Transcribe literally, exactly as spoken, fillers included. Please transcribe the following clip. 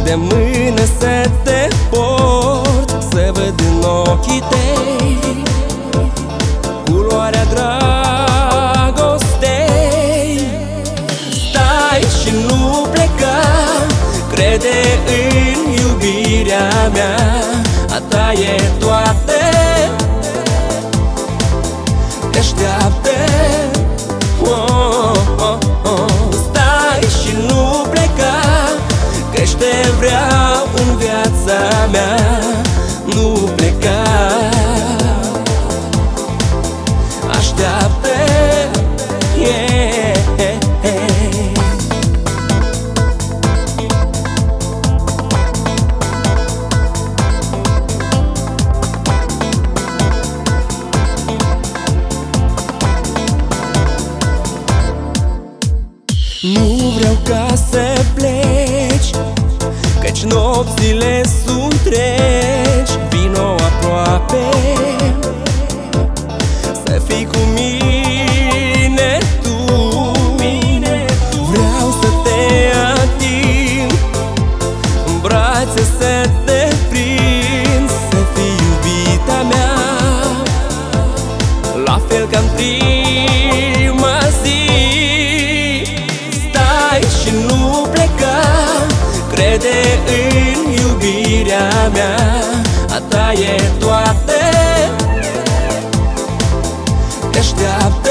de mână să te port, să văd în ochii tăi culoarea dragostei. Stai și nu pleca, crede în iubirea mea, a ta e toate. Așteaptă, oh, oh, oh. Stai și nu pleca, că-și te vreau în viața mea. Nu pleca, așteaptă, yeah, yeah, yeah. Nu vreau ca să pleci, căci nopțile sunt treci. Vino aproape, să fii cu mine tu. Vreau să te ating, în brațe să te prind, să fii iubita mea, la fel ca-n prima zi. Și nu pleca, crede în iubirea mea, a ta e toate. Așteaptă.